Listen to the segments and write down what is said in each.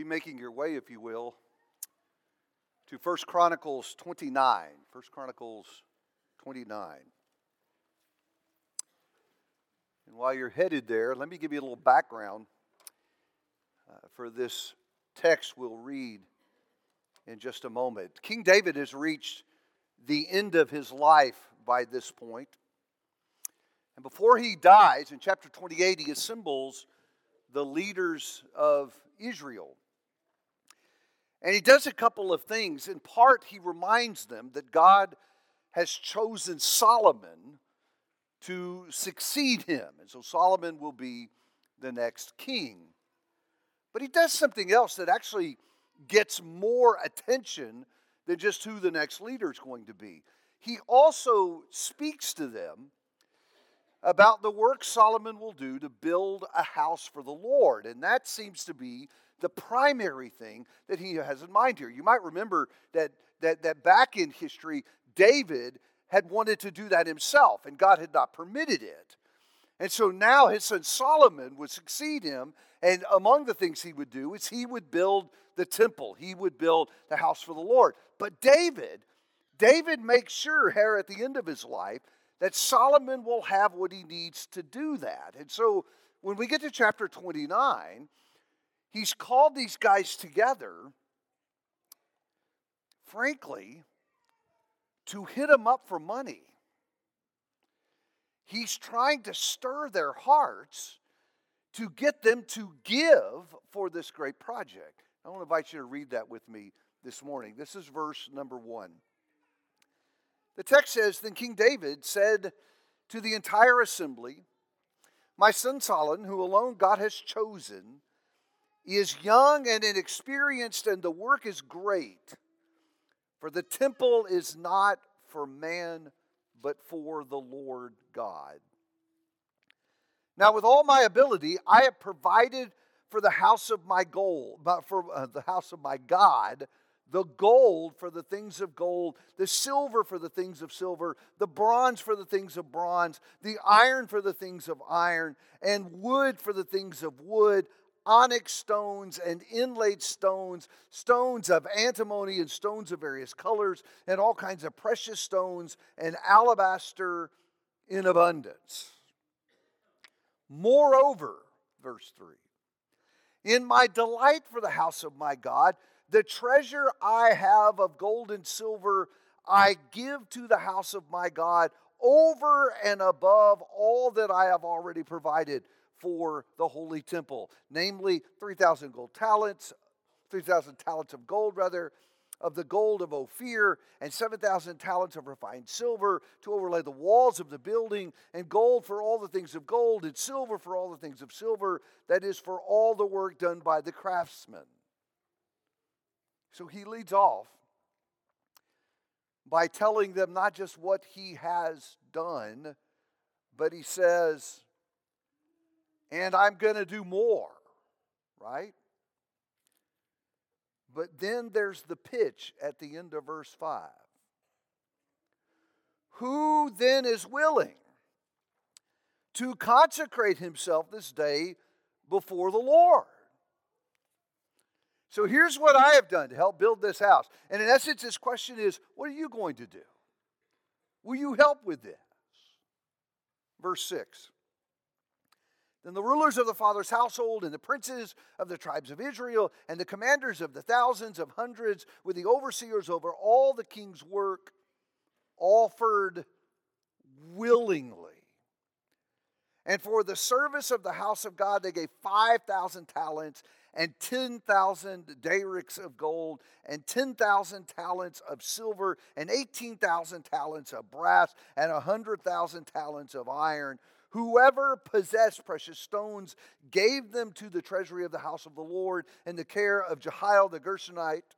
making your way, if you will, to 1 Chronicles 29. 1 Chronicles 29. And while you're headed there, let me give you a little background for this text we'll read in just a moment. King David has reached the end of his life by this point. And before he dies, in chapter 28, he assembles the leaders of Israel. And he does a couple of things. In part, he reminds them that God has chosen Solomon to succeed him. And so Solomon will be the next king. But he does something else that actually gets more attention than just who the next leader is going to be. He also speaks to them about the work Solomon will do to build a house for the Lord. And that seems to be the primary thing that he has in mind here. You might remember that back in history, David had wanted to do that himself, and God had not permitted it. And so now his son Solomon would succeed him, and among the things he would do is he would build the temple. He would build the house for the Lord. But David makes sure here at the end of his life that Solomon will have what he needs to do that. And so when we get to chapter 29, he's called these guys together, frankly, to hit them up for money. He's trying to stir their hearts to get them to give for this great project. I want to invite you to read that with me this morning. This is verse number 1. The text says, "Then King David said to the entire assembly, 'My son Solomon, who alone God has chosen, is young and inexperienced, and the work is great. For the temple is not for man, but for the Lord God. Now with all my ability, I have provided for the house of my gold, for the house of my God, the gold for the things of gold, the silver for the things of silver, the bronze for the things of bronze, the iron for the things of iron, and wood for the things of wood, onyx stones and inlaid stones, stones of antimony and stones of various colors, and all kinds of precious stones, and alabaster in abundance. Moreover,' verse 3, 'in my delight for the house of my God, the treasure I have of gold and silver I give to the house of my God over and above all that I have already provided for the holy temple, namely 3,000 talents of gold, of the gold of Ophir, and 7,000 talents of refined silver to overlay the walls of the building, and gold for all the things of gold, and silver for all the things of silver, that is, for all the work done by the craftsmen.'" So he leads off by telling them not just what he has done, but he says, "And I'm going to do more," right? But then there's the pitch at the end of verse 5. "Who then is willing to consecrate himself this day before the Lord?" So here's what I have done to help build this house. And in essence, this question is, what are you going to do? Will you help with this? Verse 6. "Then the rulers of the father's household, and the princes of the tribes of Israel, and the commanders of the thousands of hundreds, with the overseers over all the king's work, offered willingly. And for the service of the house of God, they gave 5,000 talents, and 10,000 darics of gold, and 10,000 talents of silver, and 18,000 talents of brass, and 100,000 talents of iron. Whoever possessed precious stones gave them to the treasury of the house of the Lord in the care of Jehiel the Gershonite.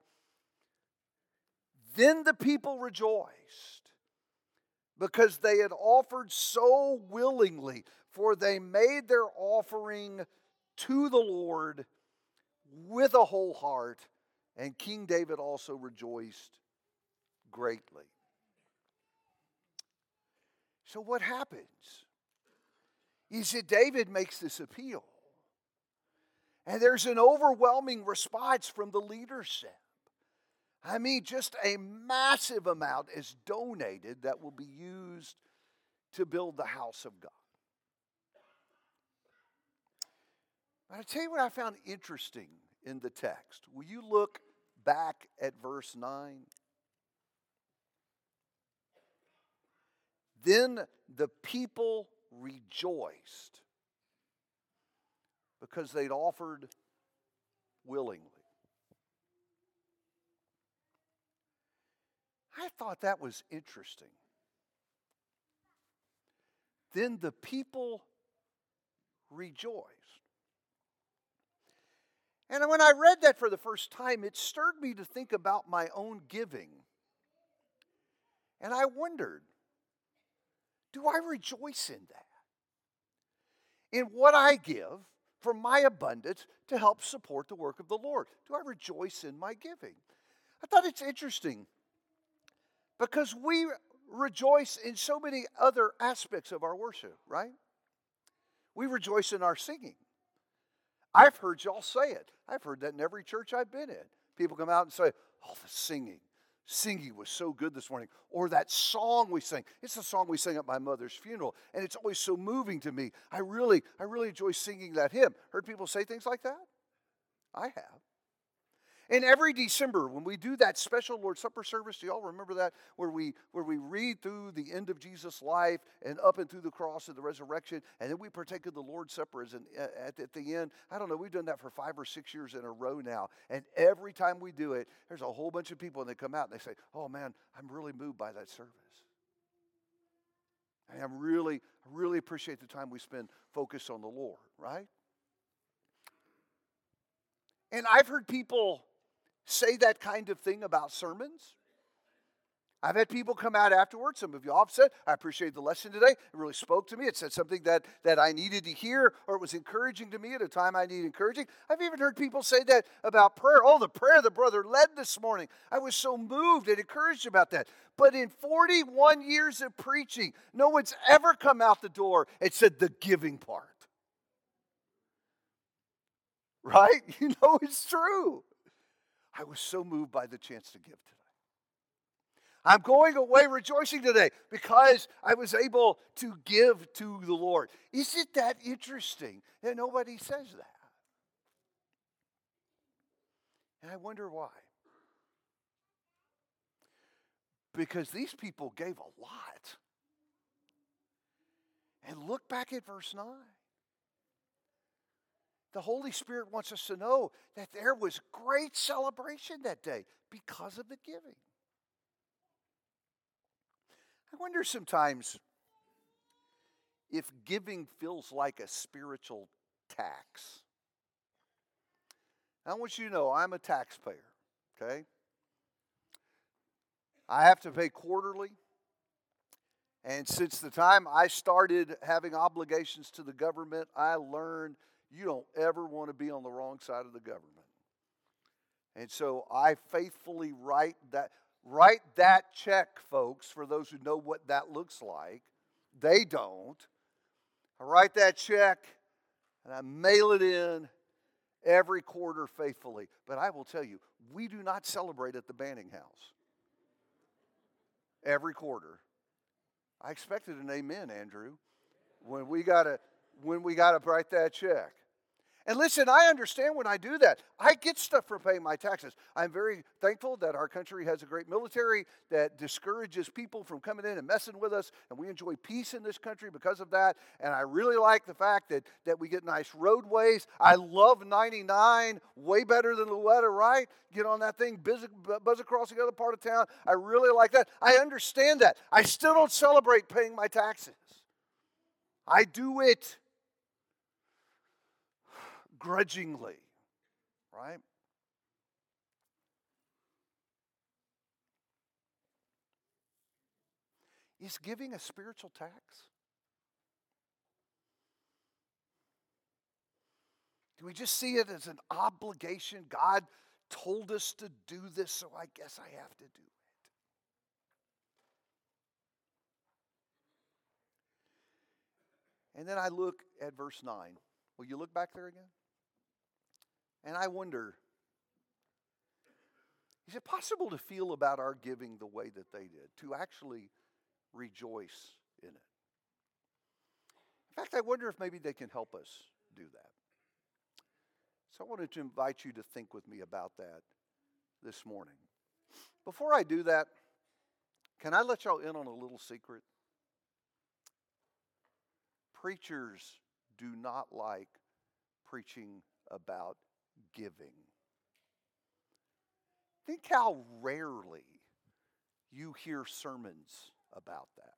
Then the people rejoiced, because they had offered so willingly, for they made their offering to the Lord with a whole heart, and King David also rejoiced greatly." So what happens? You see, David makes this appeal. And there's an overwhelming response from the leadership. I mean, just a massive amount is donated that will be used to build the house of God. I'll tell you what I found interesting in the text. Will you look back at verse 9? Then the people rejoiced because they'd offered willingly. I thought that was interesting. Then the people rejoiced. And when I read that for the first time, it stirred me to think about my own giving. And I wondered, do I rejoice in that? In what I give from my abundance to help support the work of the Lord? Do I rejoice in my giving? I thought it's interesting because we rejoice in so many other aspects of our worship, right? We rejoice in our singing. I've heard y'all say it. I've heard that in every church I've been in. People come out and say, oh, the singing. Singing was so good this morning. Or that song we sang. It's the song we sang at my mother's funeral. And it's always so moving to me. I really enjoy singing that hymn. Heard people say things like that? I have. And every December, when we do that special Lord's Supper service, do y'all remember that? Where we read through the end of Jesus' life and up and through the cross and the resurrection, and then we partake of the Lord's Supper at the end. I don't know, we've done that for 5 or 6 years in a row now. And every time we do it, there's a whole bunch of people, and they come out and they say, oh man, I'm really moved by that service. And I really appreciate the time we spend focused on the Lord, right? And I've heard people say that kind of thing about sermons. I've had people come out afterwards. Some of y'all have said, I appreciate the lesson today. It really spoke to me. It said something that I needed to hear, or it was encouraging to me at a time I need encouraging. I've even heard people say that about prayer. Oh, the prayer the brother led this morning. I was so moved and encouraged about that. But in 41 years of preaching, no one's ever come out the door and said the giving part. Right? You know it's true. I was so moved by the chance to give today. I'm going away rejoicing today because I was able to give to the Lord. Isn't that interesting that nobody says that? And I wonder why. Because these people gave a lot. And look back at verse 9. The Holy Spirit wants us to know that there was great celebration that day because of the giving. I wonder sometimes if giving feels like a spiritual tax. I want you to know I'm a taxpayer, okay? I have to pay quarterly. And since the time I started having obligations to the government, I learned you don't ever want to be on the wrong side of the government. And so I faithfully write that check, folks, for those who know what that looks like. They don't. I write that check and I mail it in every quarter faithfully. But I will tell you, we do not celebrate at the Banning House every quarter. I expected an amen, Andrew, when we gotta write that check. And listen, I understand when I do that. I get stuff for paying my taxes. I'm very thankful that our country has a great military that discourages people from coming in and messing with us, and we enjoy peace in this country because of that. And I really like the fact that we get nice roadways. I love 99, way better than Louetta, right? Get on that thing, buzz across the other part of town. I really like that. I understand that. I still don't celebrate paying my taxes. I do it grudgingly, right? Is giving a spiritual tax? Do we just see it as an obligation? God told us to do this, so I guess I have to do it. And then I look at verse 9. Will you look back there again? And I wonder, is it possible to feel about our giving the way that they did, to actually rejoice in it? In fact, I wonder if maybe they can help us do that. So I wanted to invite you to think with me about that this morning. Before I do that, can I let y'all in on a little secret? Preachers do not like preaching about giving. Think how rarely you hear sermons about that.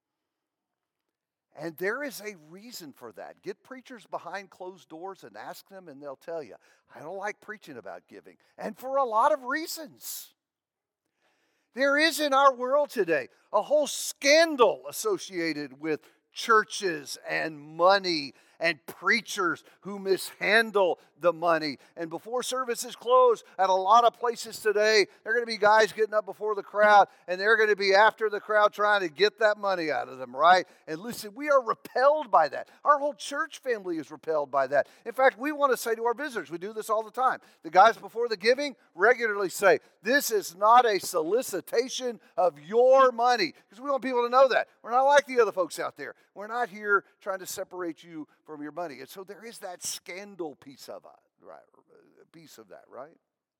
And there is a reason for that. Get preachers behind closed doors and ask them, and they'll tell you, I don't like preaching about giving. And for a lot of reasons. There is in our world today a whole scandal associated with churches and money and preachers who mishandle the money. And before services close, at a lot of places today, there are going to be guys getting up before the crowd, and they're going to be after the crowd trying to get that money out of them, right? And listen, we are repelled by that. Our whole church family is repelled by that. In fact, we want to say to our visitors, we do this all the time. The guys before the giving regularly say, this is not a solicitation of your money. Because we want people to know that. We're not like the other folks out there. We're not here trying to separate you from your money. And so there is that scandal piece of it, right? A piece of that, right?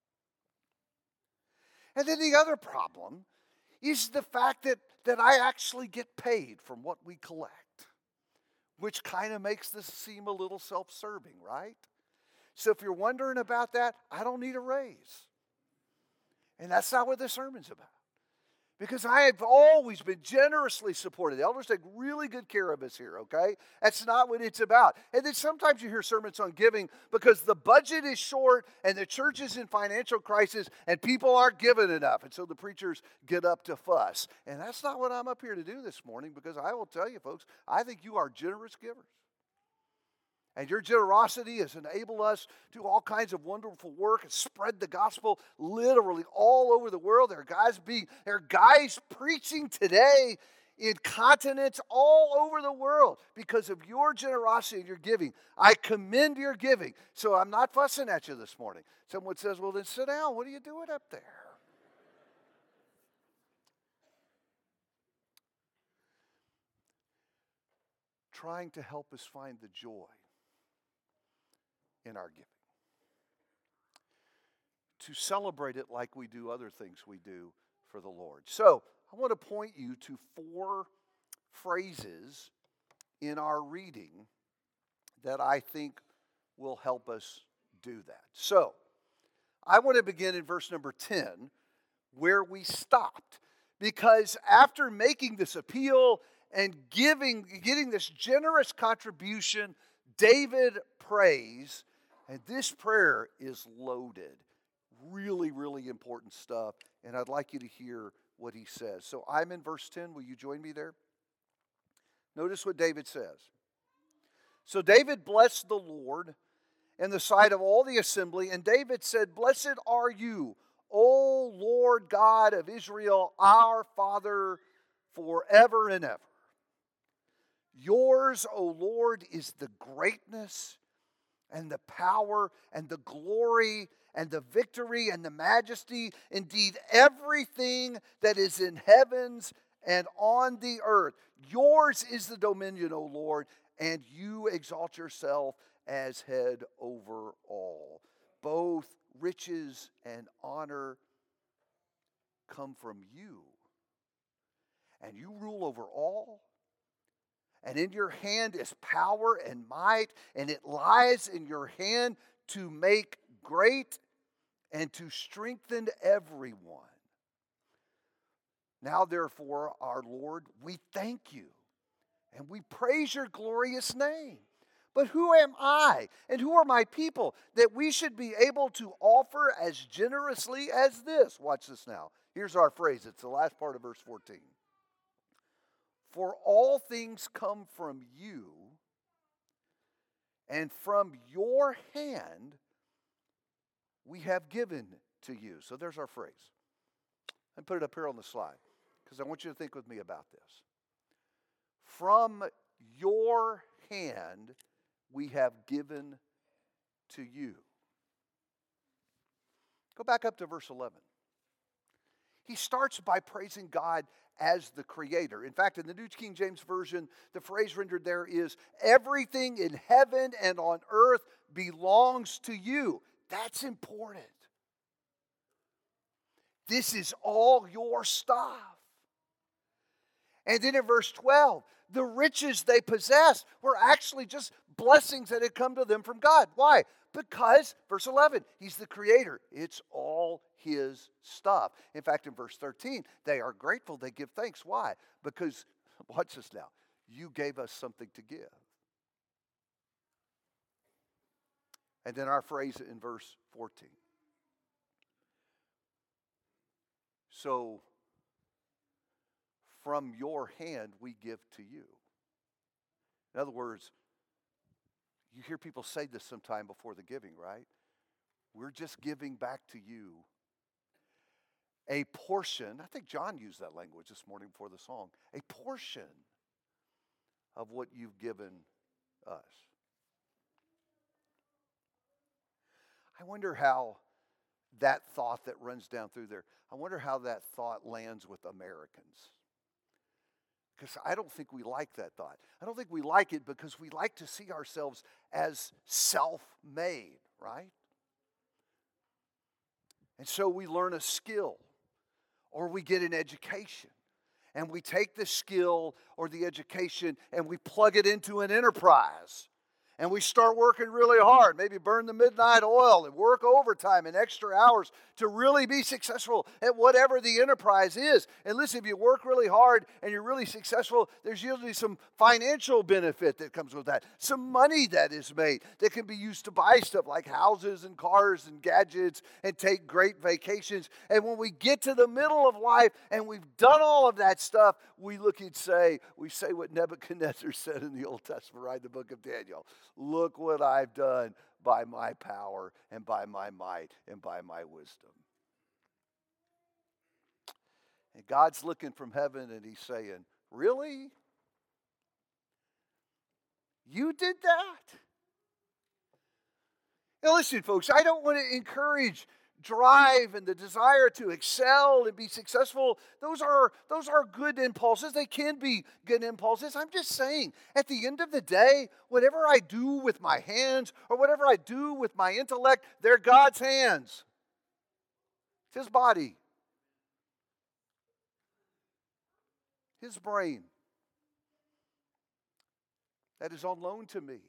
And then the other problem is the fact that I actually get paid from what we collect, which kind of makes this seem a little self-serving, right? So if you're wondering about that, I don't need a raise. And that's not what this sermon's about. Because I have always been generously supported. The elders take really good care of us here, okay? That's not what it's about. And then sometimes you hear sermons on giving because the budget is short and the church is in financial crisis and people aren't giving enough. And so the preachers get up to fuss. And that's not what I'm up here to do this morning, because I will tell you, folks, I think you are generous givers. And your generosity has enabled us to do all kinds of wonderful work and spread the gospel literally all over the world. There are guys preaching today in continents all over the world because of your generosity and your giving. I commend your giving. So I'm not fussing at you this morning. Someone says, well, then sit down. What are you doing up there? Trying to help us find the joy in our giving. To celebrate it like we do other things we do for the Lord. So, I want to point you to 4 phrases in our reading that I think will help us do that. So, I want to begin in verse number 10, where we stopped. Because after making this appeal and getting this generous contribution, David prays. And this prayer is loaded. Really, really important stuff. And I'd like you to hear what he says. So I'm in verse 10. Will you join me there? Notice what David says. So David blessed the Lord in the sight of all the assembly. And David said, blessed are you, O Lord God of Israel, our Father, forever and ever. Yours, O Lord, is the greatness and the power and the glory and the victory and the majesty, indeed everything that is in heavens and on the earth. Yours is the dominion, O Lord, and you exalt yourself as head over all. Both riches and honor come from you, and you rule over all. And in your hand is power and might, and it lies in your hand to make great and to strengthen everyone. Now, therefore, our Lord, we thank you, and we praise your glorious name. But who am I, and who are my people, that we should be able to offer as generously as this? Watch this now. Here's our phrase. It's the last part of verse 14. For all things come from you, and from your hand we have given to you. So there's our phrase. And put it up here on the slide, because I want you to think with me about this. From your hand we have given to you. Go back up to verse 11. He starts by praising God as the creator. In fact, in the New King James Version, the phrase rendered there is, everything in heaven and on earth belongs to you. That's important. This is all your stuff. And then in verse 12, the riches they possessed were actually just blessings that had come to them from God. Why? Because, verse 11, He's the creator. It's all His stuff. In fact, in verse 13, they are grateful. They give thanks. Why? Because, watch this now, you gave us something to give. And then our phrase in verse 14. So, from your hand we give to you. In other words, you hear people say this sometime before the giving, right? We're just giving back to you a portion. I think John used that language this morning before the song. A portion of what you've given us. I wonder how that thought that runs down through there, I wonder how that thought lands with Americans. Because I don't think we like that thought. I don't think we like it because we like to see ourselves as self-made, right? And so we learn a skill or we get an education. And we take the skill or the education and we plug it into an enterprise. And we start working really hard, maybe burn the midnight oil and work overtime and extra hours to really be successful at whatever the enterprise is. And listen, if you work really hard and you're really successful, there's usually some financial benefit that comes with that. Some money that is made that can be used to buy stuff like houses and cars and gadgets and take great vacations. And when we get to the middle of life and we've done all of that stuff, we say what Nebuchadnezzar said in the Old Testament, right, in the book of Daniel. Look what I've done by my power and by my might and by my wisdom. And God's looking from heaven and He's saying, really? You did that? Now listen, folks, I don't want to encourage drive and the desire to excel and be successful. Those are good impulses. They can be good impulses. I'm just saying, at the end of the day, whatever I do with my hands or whatever I do with my intellect, they're God's hands. It's His body. His brain. That is on loan to me.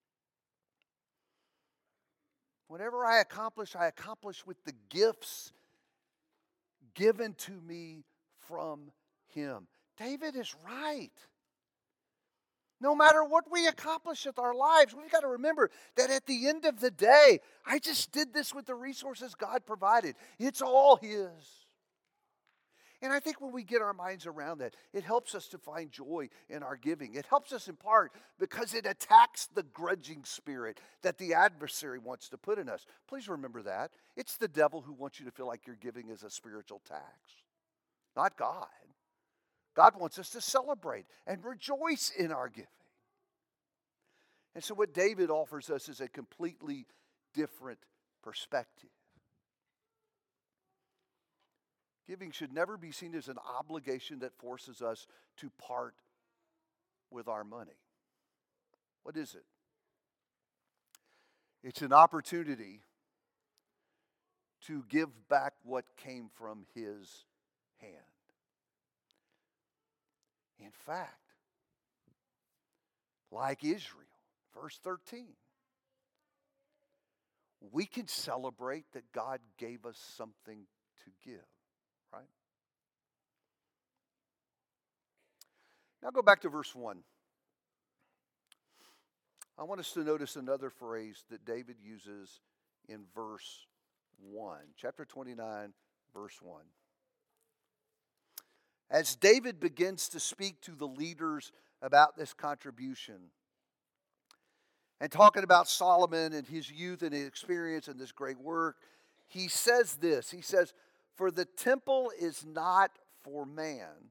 Whatever I accomplish with the gifts given to me from Him. David is right. No matter what we accomplish with our lives, we've got to remember that at the end of the day, I just did this with the resources God provided. It's all His. And I think when we get our minds around that, it helps us to find joy in our giving. It helps us in part because it attacks the grudging spirit that the adversary wants to put in us. Please remember that. It's the devil who wants you to feel like your giving is a spiritual tax, not God. God wants us to celebrate and rejoice in our giving. And so what David offers us is a completely different perspective. Giving should never be seen as an obligation that forces us to part with our money. What is it? It's an opportunity to give back what came from His hand. In fact, like Israel, verse 13, we can celebrate that God gave us something to give. Right? Now go back to verse 1. I want us to notice another phrase that David uses in verse 1. Chapter 29, verse 1. As David begins to speak to the leaders about this contribution and talking about Solomon and his youth and his experience and this great work, he says this. He says, "For the temple is not for man,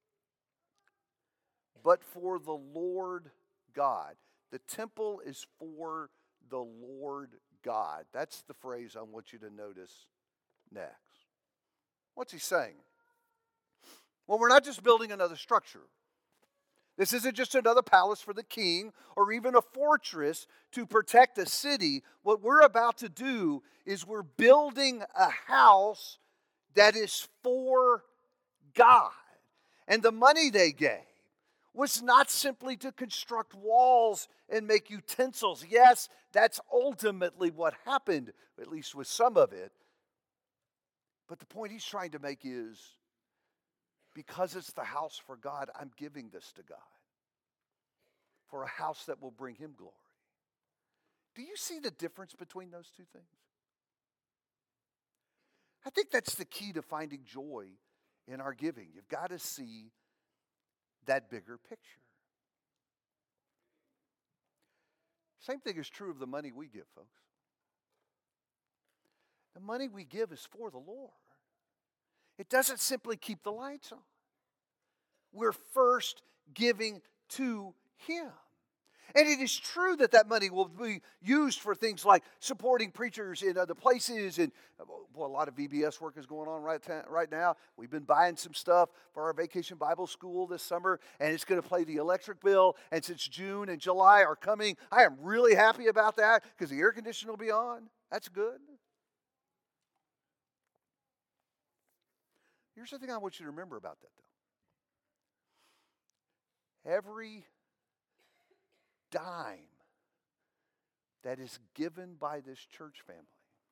but for the Lord God." The temple is for the Lord God. That's the phrase I want you to notice next. What's he saying? Well, we're not just building another structure. This isn't just another palace for the king or even a fortress to protect a city. What we're about to do is we're building a house that is for God. And the money they gave was not simply to construct walls and make utensils. Yes, that's ultimately what happened, at least with some of it. But the point he's trying to make is, because it's the house for God, I'm giving this to God for a house that will bring him glory. Do you see the difference between those two things? I think that's the key to finding joy in our giving. You've got to see that bigger picture. Same thing is true of the money we give, folks. The money we give is for the Lord. It doesn't simply keep the lights on. We're first giving to him. And it is true that that money will be used for things like supporting preachers in other places. And boy, a lot of VBS work is going on right now. We've been buying some stuff for our Vacation Bible School this summer, and it's going to pay the electric bill. And since June and July are coming, I am really happy about that because the air conditioning will be on. That's good. Here's the thing I want you to remember about that, though. Every dime that is given by this church family,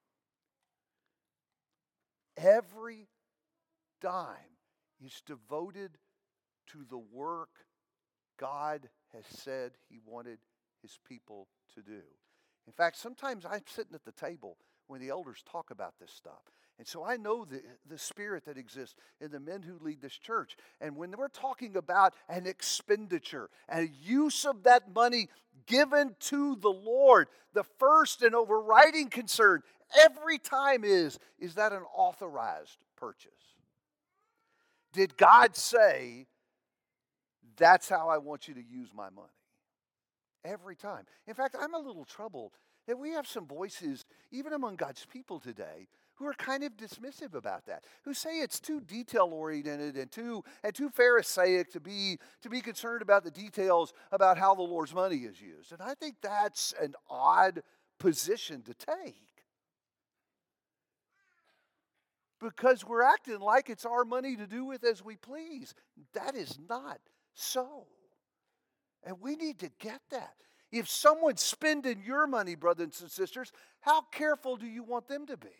every dime is devoted to the work God has said he wanted his people to do. In fact, sometimes I'm sitting at the table when the elders talk about this stuff. And so I know the spirit that exists in the men who lead this church. And when we're talking about an expenditure and a use of that money given to the Lord, the first and overriding concern every time is that an authorized purchase? Did God say, that's how I want you to use my money? Every time. In fact, I'm a little troubled that we have some voices, even among God's people today, who are kind of dismissive about that, who say it's too detail-oriented and too Pharisaic to be concerned about the details about how the Lord's money is used. And I think that's an odd position to take, because we're acting like it's our money to do with as we please. That is not so. And we need to get that. If someone's spending your money, brothers and sisters, how careful do you want them to be?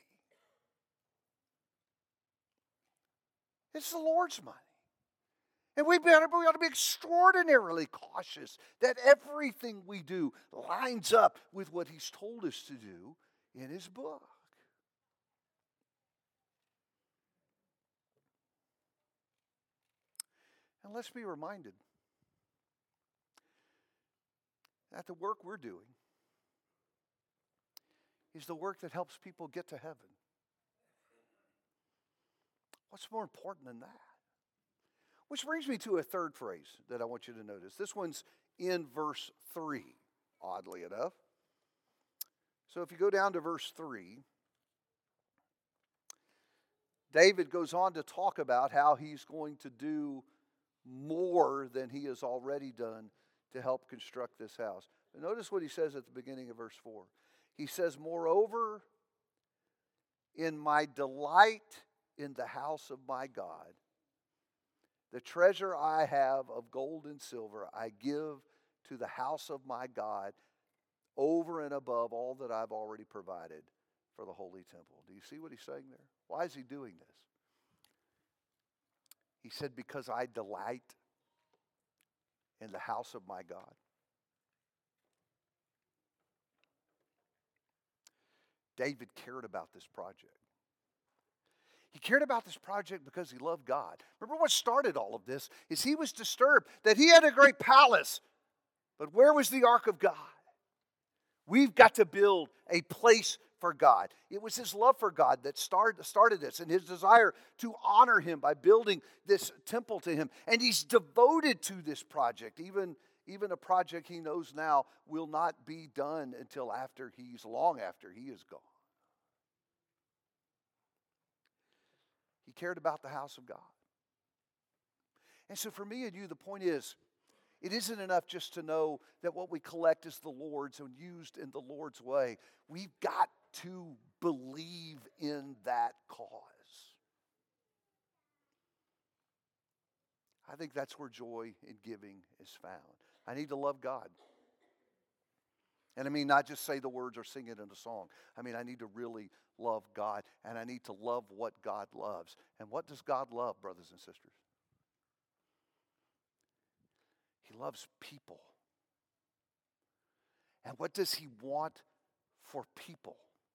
It's the Lord's money. And we ought to be extraordinarily cautious that everything we do lines up with what he's told us to do in his book. And let's be reminded that the work we're doing is the work that helps people get to heaven. What's more important than that? Which brings me to a third phrase that I want you to notice. This one's in verse 3, oddly enough. So if you go down to verse 3, David goes on to talk about how he's going to do more than he has already done to help construct this house. But notice what he says at the beginning of verse 4. He says, moreover, in my delight in the house of my God, the treasure I have of gold and silver I give to the house of my God over and above all that I've already provided for the holy temple. Do you see what he's saying there? Why is he doing this? He said, because I delight in the house of my God. David cared about this project. He cared about this project because he loved God. Remember what started all of this is he was disturbed that he had a great palace, but where was the ark of God? We've got to build a place for God. It was his love for God that started this, and his desire to honor him by building this temple to him. And he's devoted to this project, even a project he knows now will not be done until long after he is gone. cared about the house of God. And so for me and you, the point is, it isn't enough just to know that what we collect is the Lord's and used in the Lord's way. We've got to believe in that cause. I think that's where joy in giving is found. I need to love God. And I mean, not just say the words or sing it in a song. I mean, I need to really love God, and I need to love what God loves. And what does God love, brothers and sisters? He loves people. And what does he want for people?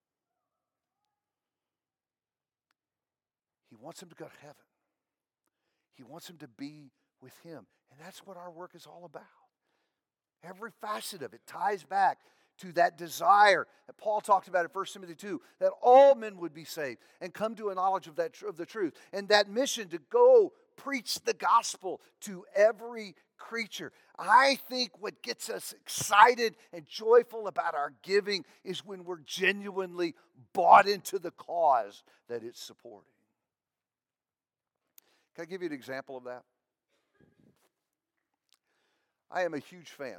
He wants them to go to heaven. He wants them to be with him. And that's what our work is all about. Every facet of it ties back to that desire that Paul talked about in 1 Timothy 2, that all men would be saved and come to a knowledge of the truth. And that mission to go preach the gospel to every creature. I think what gets us excited and joyful about our giving is when we're genuinely bought into the cause that it's supporting. Can I give you an example of that? I am a huge fan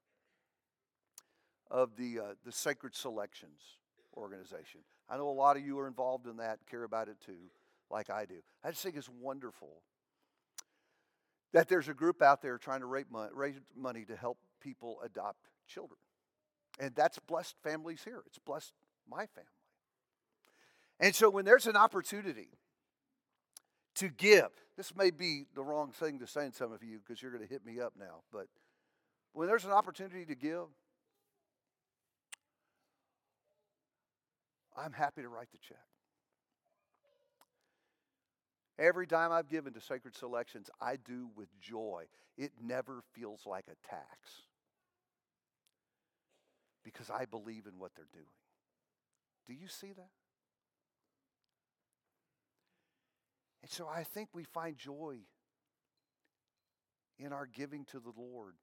of the Sacred Selections organization. I know a lot of you are involved in that, care about it too, like I do. I just think it's wonderful that there's a group out there trying to raise money to help people adopt children. And that's blessed families here. It's blessed my family. And so when there's an opportunity to give, this may be the wrong thing to say in some of you because you're going to hit me up now, but when there's an opportunity to give, I'm happy to write the check. Every dime I've given to Sacred Selections, I do with joy. It never feels like a tax because I believe in what they're doing. Do you see that? And so I think we find joy in our giving to the Lord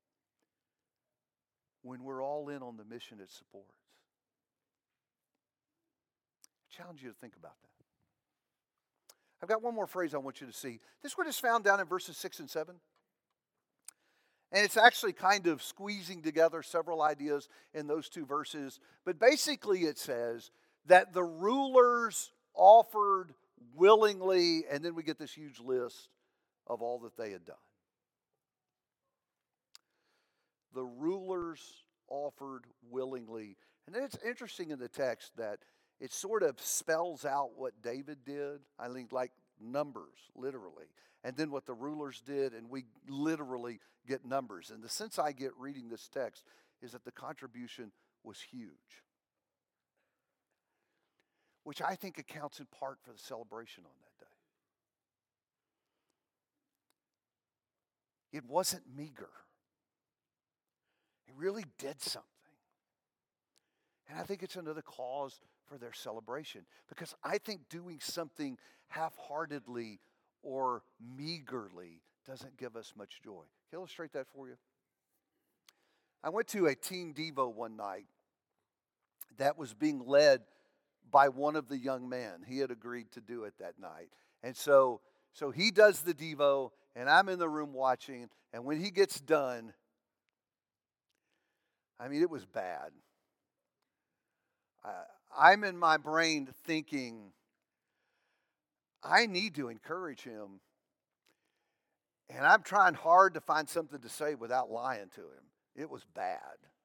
when we're all in on the mission it supports. I challenge you to think about that. I've got one more phrase I want you to see. This one is found down in verses 6 and 7. And it's actually kind of squeezing together several ideas in those two verses. But basically it says that the rulers offered willingly, and then we get this huge list of all that they had done. The rulers offered willingly. And then it's interesting in the text that it sort of spells out what David did. I think like numbers, literally. And then what the rulers did, and we literally get numbers. And the sense I get reading this text is that the contribution was huge, which I think accounts in part for the celebration on that day. It wasn't meager. It really did something. And I think it's another cause for their celebration, because I think doing something half-heartedly or meagerly doesn't give us much joy. Can I illustrate that for you? I went to a teen devo one night that was being led by one of the young men. He had agreed to do it that night. And so he does the devo, and I'm in the room watching, and when he gets done, I mean, it was bad. I'm in my brain thinking, I need to encourage him. And I'm trying hard to find something to say without lying to him. It was bad.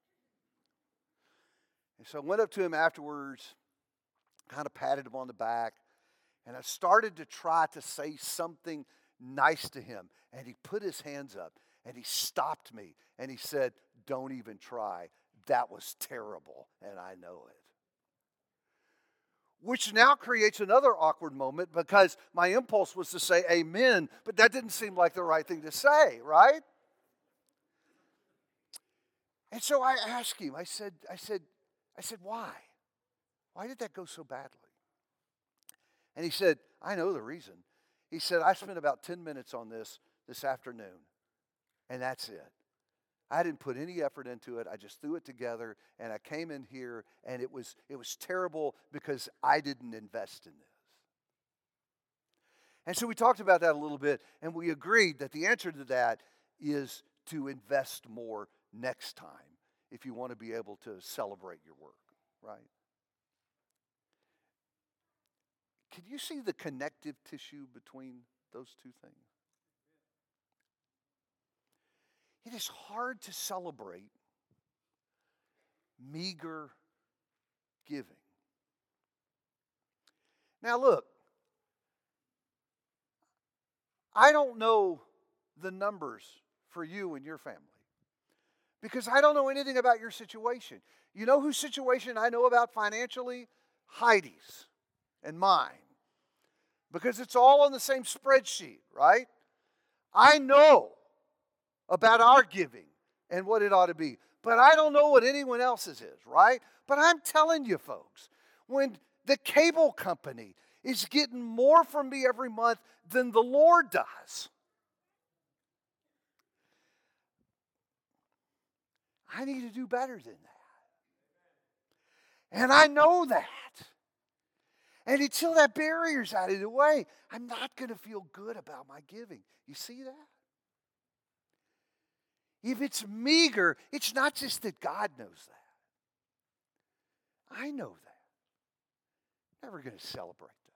And so I went up to him afterwards, kind of patted him on the back, and I started to try to say something nice to him. And he put his hands up, and he stopped me, and he said, "Don't even try. That was terrible, and I know it." Which now creates another awkward moment, because my impulse was to say amen, but that didn't seem like the right thing to say, right? And so I asked him, I said, why? Why did that go so badly? And he said, I know the reason. He said, I spent about 10 minutes on this afternoon, and that's it. I didn't put any effort into it. I just threw it together, and I came in here, and it was terrible because I didn't invest in this. And so we talked about that a little bit, and we agreed that the answer to that is to invest more next time if you want to be able to celebrate your work, right? Can you see the connective tissue between those two things? It is hard to celebrate meager giving. Now, look, I don't know the numbers for you and your family because I don't know anything about your situation. You know whose situation I know about financially? Heidi's and mine, because it's all on the same spreadsheet, right? I know about our giving and what it ought to be, but I don't know what anyone else's is, right? But I'm telling you, folks, when the cable company is getting more from me every month than the Lord does, I need to do better than that. And I know that. And until that barrier's out of the way, I'm not going to feel good about my giving. You see that? If it's meager, it's not just that God knows that. I know that. Never going to celebrate that.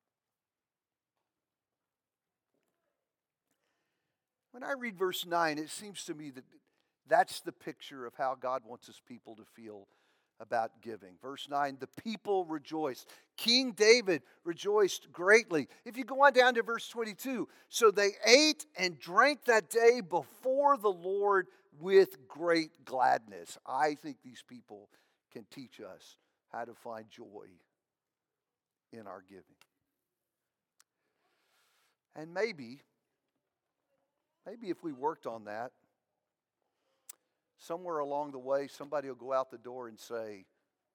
When I read verse 9, it seems to me that that's the picture of how God wants his people to feel about giving. Verse 9, the people rejoiced. King David rejoiced greatly. If you go on down to verse 22, so they ate and drank that day before the Lord with great gladness. I think these people can teach us how to find joy in our giving. And maybe if we worked on that, somewhere along the way, somebody will go out the door and say,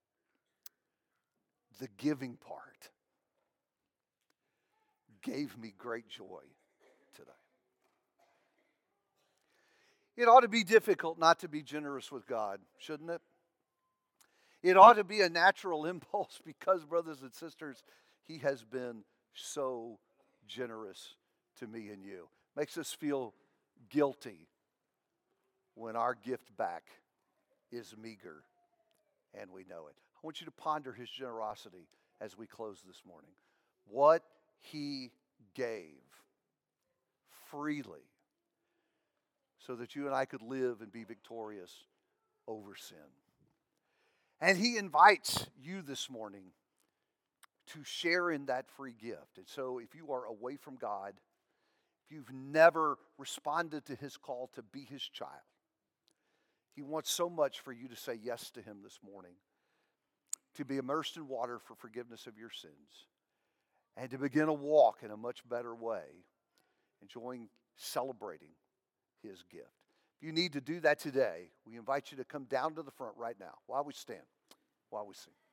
the giving part gave me great joy today. It ought to be difficult not to be generous with God, shouldn't it? It ought to be a natural impulse because, brothers and sisters, he has been so generous to me and you. Makes us feel guilty when our gift back is meager and we know it. I want you to ponder his generosity as we close this morning. What he gave freely so that you and I could live and be victorious over sin. And he invites you this morning to share in that free gift. And so if you are away from God, if you've never responded to his call to be his child, he wants so much for you to say yes to him this morning, to be immersed in water for forgiveness of your sins, and to begin a walk in a much better way, enjoying celebrating his gift. If you need to do that today, we invite you to come down to the front right now while we stand, while we sing.